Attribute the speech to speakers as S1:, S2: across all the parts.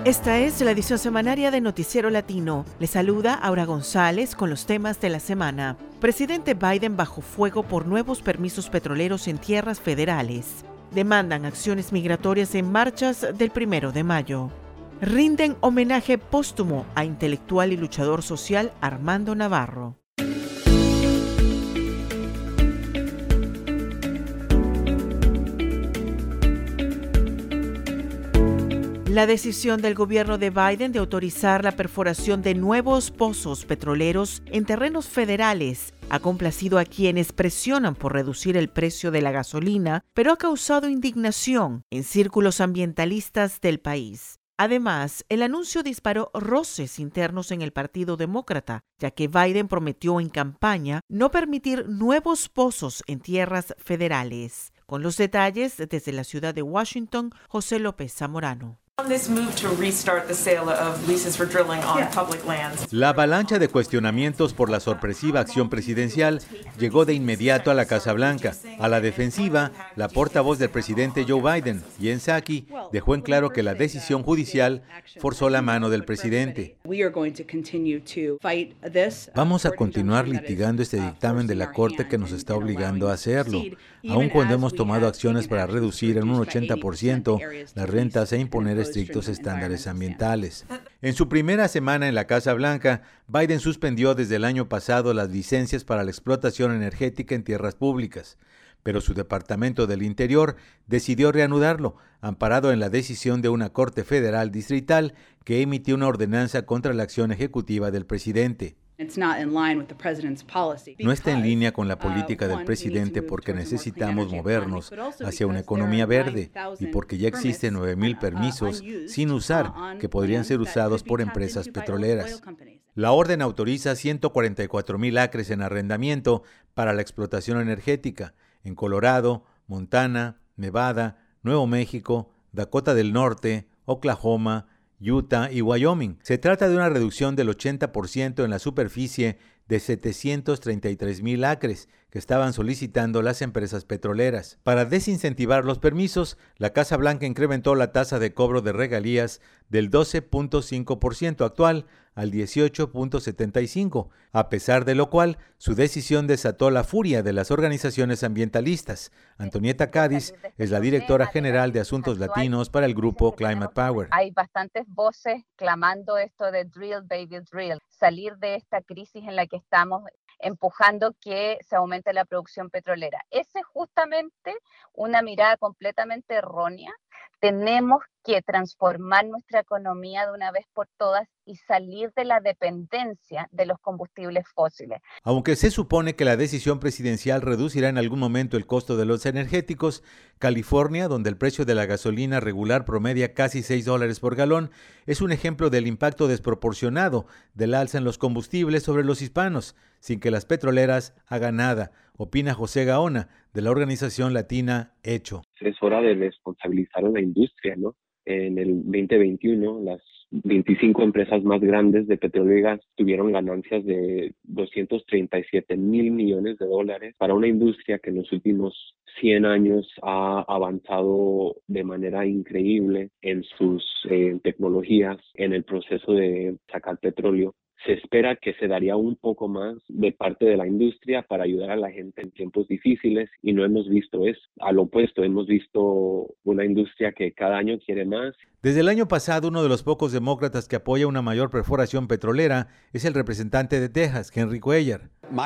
S1: Esta es la edición semanaria de Noticiero Latino. Les saluda Aura González con los temas de la semana. Presidente Biden bajo fuego por nuevos permisos petroleros en tierras federales. Demandan acciones migratorias en marchas del 1 de mayo. Rinden homenaje póstumo a intelectual y luchador social Armando Navarro. La decisión del gobierno de Biden de autorizar la perforación de nuevos pozos petroleros en terrenos federales ha complacido a quienes presionan por reducir el precio de la gasolina, pero ha causado indignación en círculos ambientalistas del país. Además, el anuncio disparó roces internos en el Partido Demócrata, ya que Biden prometió en campaña no permitir nuevos pozos en tierras federales. Con los detalles, desde la ciudad de Washington, José López Zamorano.
S2: La avalancha de cuestionamientos por la sorpresiva acción presidencial llegó de inmediato a la Casa Blanca. A la defensiva, la portavoz del presidente Joe Biden, Jen Psaki, dejó en claro que la decisión judicial forzó la mano del presidente. Vamos a continuar litigando este dictamen de la Corte que nos está obligando a hacerlo, aun cuando hemos tomado acciones para reducir en un 80% las rentas e imponer estrictos estándares ambientales. En su primera semana en la Casa Blanca, Biden suspendió desde el año pasado las licencias para la explotación energética en tierras públicas, pero su Departamento del Interior decidió reanudarlo, amparado en la decisión de una Corte Federal Distrital que emitió una ordenanza contra la acción ejecutiva del presidente. No está en línea con la política del presidente porque necesitamos movernos hacia una economía verde y porque ya existen 9,000 permisos sin usar que podrían ser usados por empresas petroleras. La orden autoriza 144,000 acres en arrendamiento para la explotación energética en Colorado, Montana, Nevada, Nuevo México, Dakota del Norte, Oklahoma, Utah y Wyoming. Se trata de una reducción del 80% en la superficie de 733,000 acres que estaban solicitando las empresas petroleras. Para desincentivar los permisos, la Casa Blanca incrementó la tasa de cobro de regalías del 12.5% actual al 18.75%, a pesar de lo cual su decisión desató la furia de las organizaciones ambientalistas. Antonieta Cádiz es la directora general de Asuntos Latinos para el grupo Climate Power.
S3: Hay bastantes voces clamando esto de drill, baby, drill, salir de esta crisis en la que estamos empujando que se aumente la producción petrolera. Esa es justamente una mirada completamente errónea. Tenemos que transformar nuestra economía de una vez por todas y salir de la dependencia de los combustibles fósiles.
S2: Aunque se supone que la decisión presidencial reducirá en algún momento el costo de los energéticos, California, donde el precio de la gasolina regular promedia casi $6 por galón, es un ejemplo del impacto desproporcionado del alza en los combustibles sobre los hispanos, sin que las petroleras hagan nada, opina José Gaona, de la organización latina Hecho.
S4: Es hora de responsabilizar a la industria, ¿no? En el 2021, las 25 empresas más grandes de petróleo y gas tuvieron ganancias de $237 mil millones para una industria que en los últimos 100 años ha avanzado de manera increíble en sus tecnologías, en el proceso de sacar petróleo. Se espera que se daría un poco más de parte de la industria para ayudar a la gente en tiempos difíciles y no hemos visto eso. Al opuesto, hemos visto una industria que cada año quiere más.
S2: Desde el año pasado, uno de los pocos demócratas que apoya una mayor perforación petrolera es el representante de Texas, Henry Cuellar.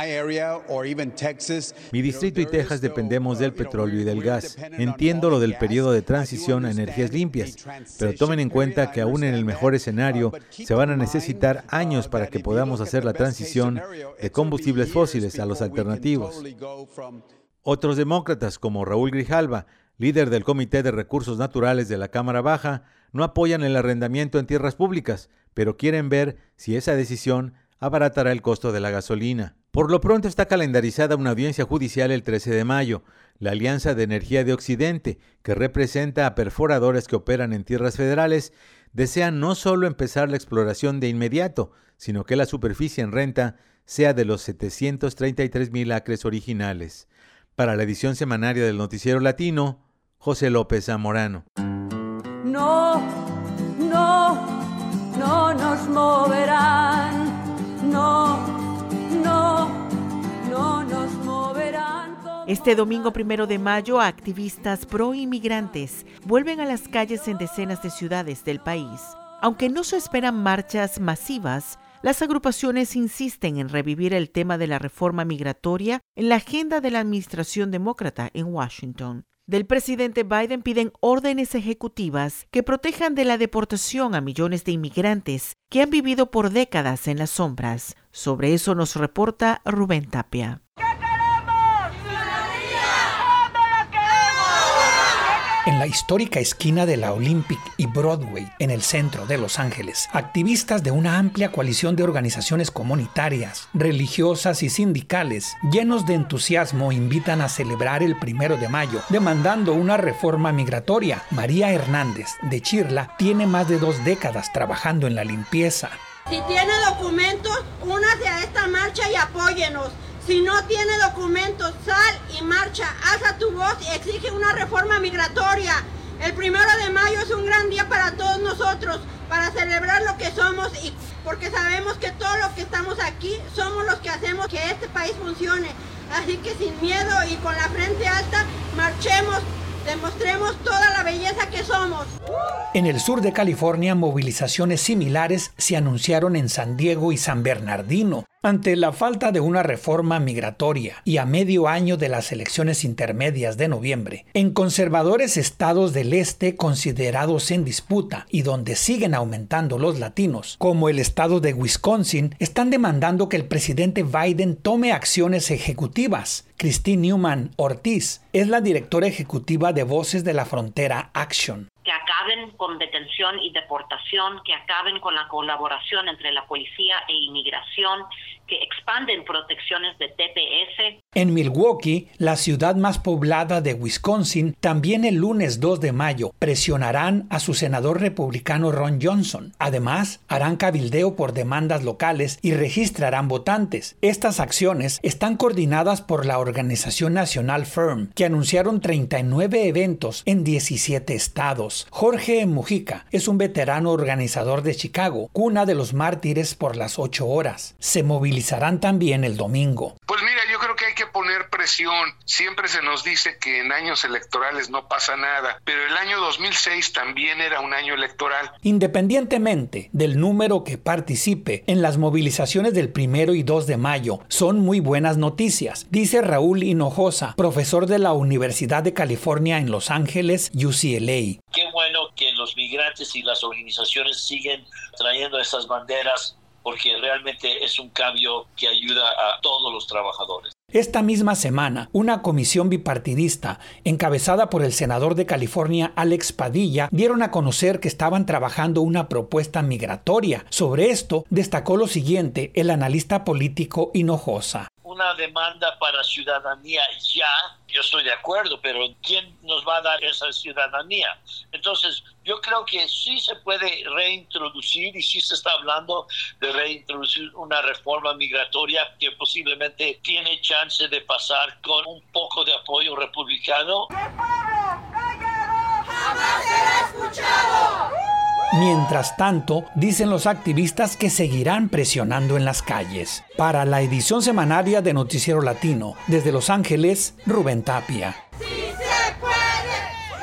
S2: Mi distrito y Texas dependemos del petróleo y del gas. Entiendo lo del periodo de transición a energías limpias, pero tomen en cuenta que aún en el mejor escenario se van a necesitar años para que podamos hacer la transición de combustibles fósiles a los alternativos. Otros demócratas, como Raúl Grijalva, líder del Comité de Recursos Naturales de la Cámara Baja, no apoyan el arrendamiento en tierras públicas, pero quieren ver si esa decisión abaratará el costo de la gasolina. Por lo pronto está calendarizada una audiencia judicial el 13 de mayo. La Alianza de Energía de Occidente, que representa a perforadores que operan en tierras federales, desea no solo empezar la exploración de inmediato, sino que la superficie en renta sea de los 733,000 acres originales. Para la edición semanaria del Noticiero Latino, José López Zamorano.
S5: No, no. nos moverán, no nos moverán.
S1: Este domingo 1 de mayo, activistas pro-inmigrantes vuelven a las calles en decenas de ciudades del país. Aunque no se esperan marchas masivas, las agrupaciones insisten en revivir el tema de la reforma migratoria en la agenda de la administración demócrata en Washington. Del presidente Biden piden órdenes ejecutivas que protejan de la deportación a millones de inmigrantes que han vivido por décadas en las sombras. Sobre eso nos reporta Rubén Tapia.
S6: En la histórica esquina de la Olympic y Broadway, en el centro de Los Ángeles, activistas de una amplia coalición de organizaciones comunitarias, religiosas y sindicales, llenos de entusiasmo, invitan a celebrar el 1 de mayo, demandando una reforma migratoria. María Hernández, de Chirla, tiene más de 2 décadas trabajando en la limpieza.
S7: Si tiene documentos, únase a esta marcha y apóyenos. Si no tiene documentos, sal y marcha, alza tu voz y exige una reforma migratoria. El 1 de mayo es un gran día para todos nosotros, para celebrar lo que somos y porque sabemos que todos los que estamos aquí somos los que hacemos que este país funcione. Así que sin miedo y con la frente alta, marchemos, demostremos toda la belleza que somos.
S6: En el sur de California, movilizaciones similares se anunciaron en San Diego y San Bernardino. Ante la falta de una reforma migratoria y a medio año de las elecciones intermedias de noviembre, en conservadores estados del este considerados en disputa y donde siguen aumentando los latinos, como el estado de Wisconsin, están demandando que el presidente Biden tome acciones ejecutivas. Christine Newman Ortiz es la directora ejecutiva de Voces de la Frontera Action.
S8: Que acaben con detención y deportación, que acaben con la colaboración entre la policía e inmigración, que expanden protecciones de TPS.
S6: En Milwaukee, la ciudad más poblada de Wisconsin, también el lunes 2 de mayo presionarán a su senador republicano Ron Johnson. Además, harán cabildeo por demandas locales y registrarán votantes. Estas acciones están coordinadas por la organización nacional FIRM, que anunciaron 39 eventos en 17 estados. Jorge Mujica es un veterano organizador de Chicago, cuna de los mártires por las 8 horas. Se movilizarán también el domingo.
S9: Pues mira, yo creo que hay que poner presión. Siempre se nos dice que en años electorales no pasa nada, pero el año 2006 también era un año electoral.
S6: Independientemente del número que participe en las movilizaciones del 1 y 2 de mayo, son muy buenas noticias, dice Raúl Hinojosa, profesor de la Universidad de California en Los Ángeles, UCLA.
S10: Qué bueno que los migrantes y las organizaciones siguen trayendo esas banderas porque realmente es un cambio que ayuda a todos los trabajadores.
S6: Esta misma semana, una comisión bipartidista, encabezada por el senador de California, Alex Padilla, dieron a conocer que estaban trabajando una propuesta migratoria. Sobre esto, destacó lo siguiente el analista político Hinojosa.
S10: Una demanda para ciudadanía ya, yo estoy de acuerdo, pero ¿quién nos va a dar esa ciudadanía? Entonces, yo creo que sí se puede reintroducir y sí se está hablando de reintroducir una reforma migratoria que posiblemente tiene chance de pasar con un poco de apoyo republicano.
S7: ¡El pueblo callado jamás será escuchado!
S6: Mientras tanto, dicen los activistas que seguirán presionando en las calles. Para la edición semanaria de Noticiero Latino, desde Los Ángeles, Rubén Tapia.
S7: ¡Sí se puede!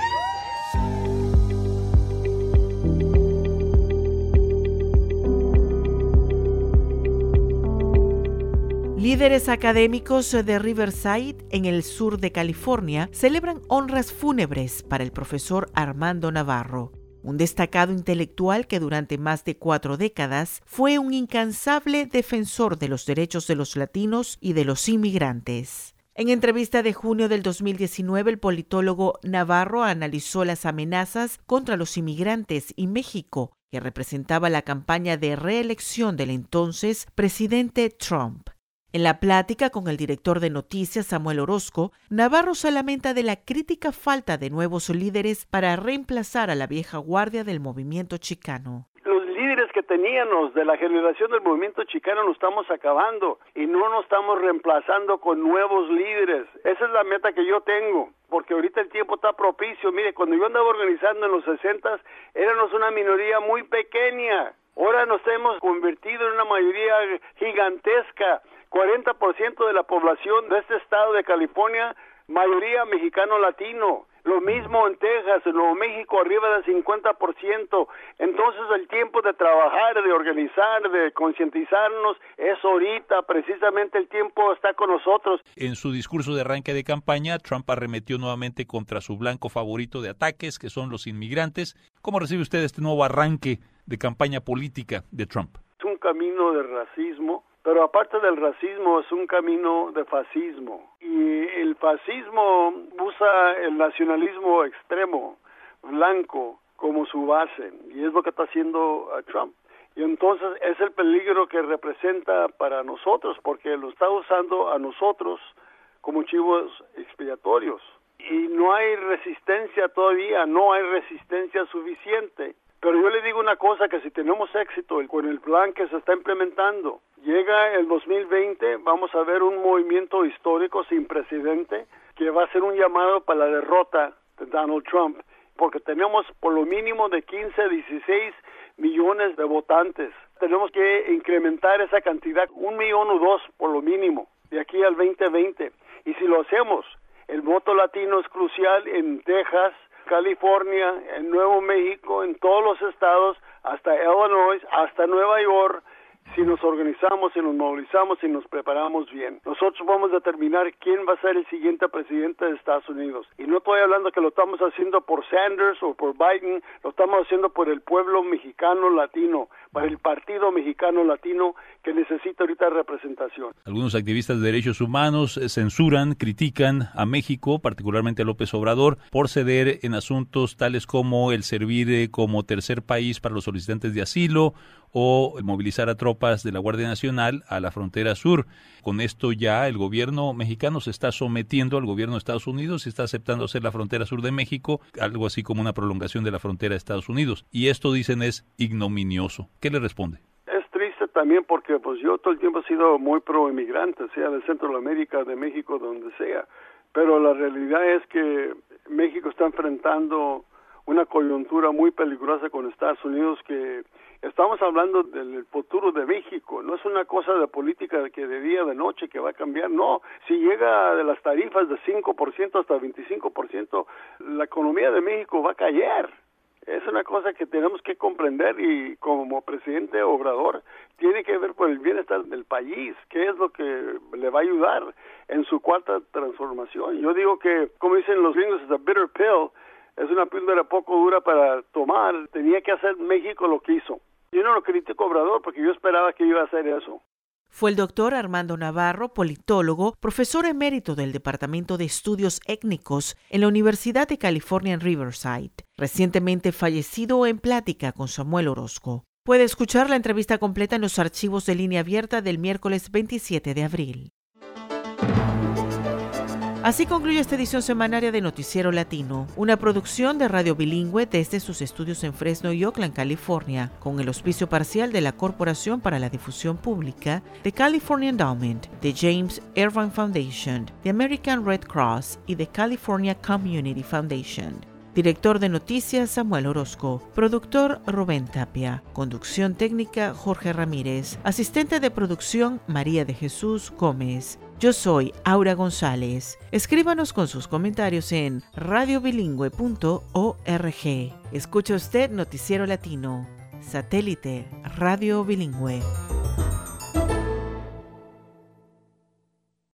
S1: Líderes académicos de Riverside, en el sur de California, celebran honras fúnebres para el profesor Armando Navarro, un destacado intelectual que durante más de 4 décadas fue un incansable defensor de los derechos de los latinos y de los inmigrantes. En entrevista de junio del 2019, el politólogo Navarro analizó las amenazas contra los inmigrantes y México, que representaba la campaña de reelección del entonces presidente Trump. En la plática con el director de noticias, Samuel Orozco, Navarro se lamenta de la crítica falta de nuevos líderes para reemplazar a la vieja guardia del movimiento chicano.
S11: Los líderes que teníamos de la generación del movimiento chicano nos estamos acabando y no nos estamos reemplazando con nuevos líderes. Esa es la meta que yo tengo, porque ahorita el tiempo está propicio. Mire, cuando yo andaba organizando en los 60s, éramos una minoría muy pequeña. Ahora nos hemos convertido en una mayoría gigantesca, 40% de la población de este estado de California, mayoría mexicano-latino. Lo mismo en Texas, en Nuevo México, arriba del 50%. Entonces el tiempo de trabajar, de organizar, de concientizarnos es ahorita. Precisamente el tiempo está con nosotros.
S12: En su discurso de arranque de campaña, Trump arremetió nuevamente contra su blanco favorito de ataques, que son los inmigrantes. ¿Cómo recibe usted este nuevo arranque de campaña política de Trump?
S11: Es un camino de racismo, pero aparte del racismo es un camino de fascismo. Y el fascismo usa el nacionalismo extremo, blanco, como su base. Y es lo que está haciendo Trump. Y entonces es el peligro que representa para nosotros, porque lo está usando a nosotros como chivos expiatorios. Y no hay resistencia todavía, no hay resistencia suficiente. Pero yo le digo una cosa, que si tenemos éxito con el plan que se está implementando, llega el 2020, vamos a ver un movimiento histórico sin precedente que va a ser un llamado para la derrota de Donald Trump, porque tenemos por lo mínimo de 15 a 16 millones de votantes. Tenemos que incrementar esa cantidad, 1 millón o 2 por lo mínimo, de aquí al 2020. Y si lo hacemos, el voto latino es crucial en Texas, California, en Nuevo México, en todos los estados, hasta Illinois, hasta Nueva York. Si nos organizamos, si nos movilizamos, si nos preparamos bien, nosotros vamos a determinar quién va a ser el siguiente presidente de Estados Unidos. Y no estoy hablando que lo estamos haciendo por Sanders o por Biden, lo estamos haciendo por el pueblo mexicano latino, para el partido mexicano latino que necesita ahorita representación.
S12: Algunos activistas de derechos humanos censuran, critican a México, particularmente a López Obrador, por ceder en asuntos tales como el servir como tercer país para los solicitantes de asilo o movilizar a tropas de la Guardia Nacional a la frontera sur. Con esto ya el gobierno mexicano se está sometiendo al gobierno de Estados Unidos y está aceptando ser la frontera sur de México, algo así como una prolongación de la frontera de Estados Unidos. Y esto, dicen, es ignominioso. ¿Qué le responde?
S11: Es triste también porque pues yo todo el tiempo he sido muy pro-inmigrante, sea de Centroamérica, de México, donde sea. Pero la realidad es que México está enfrentando una coyuntura muy peligrosa con Estados Unidos, que estamos hablando del futuro de México. No es una cosa de política que de día, de noche, que va a cambiar. No, si llega de las tarifas de 5% hasta 25%, la economía de México va a caer. Es una cosa que tenemos que comprender, y como presidente Obrador tiene que ver por el bienestar del país, qué es lo que le va a ayudar en su cuarta transformación. Yo digo que, como dicen los gringos, es a bitter pill, es una píldora poco dura para tomar. Tenía que hacer México lo que hizo. Yo no lo critico a Obrador porque yo esperaba que iba a hacer eso.
S1: Fue el doctor Armando Navarro, politólogo, profesor emérito del Departamento de Estudios Étnicos en la Universidad de California en Riverside, recientemente fallecido, en plática con Samuel Orozco. Puede escuchar la entrevista completa en los archivos de Línea Abierta del miércoles 27 de abril. Así concluye esta edición semanaria de Noticiero Latino, una producción de Radio Bilingüe desde sus estudios en Fresno y Oakland, California, con el auspicio parcial de la Corporación para la Difusión Pública, de California Endowment, de James Irvine Foundation, de American Red Cross y de California Community Foundation. Director de Noticias, Samuel Orozco. Productor, Rubén Tapia. Conducción técnica, Jorge Ramírez. Asistente de producción, María de Jesús Gómez. Yo soy Aura González. Escríbanos con sus comentarios en radiobilingüe.org. Escucha usted Noticiero Latino. Satélite Radio Bilingüe.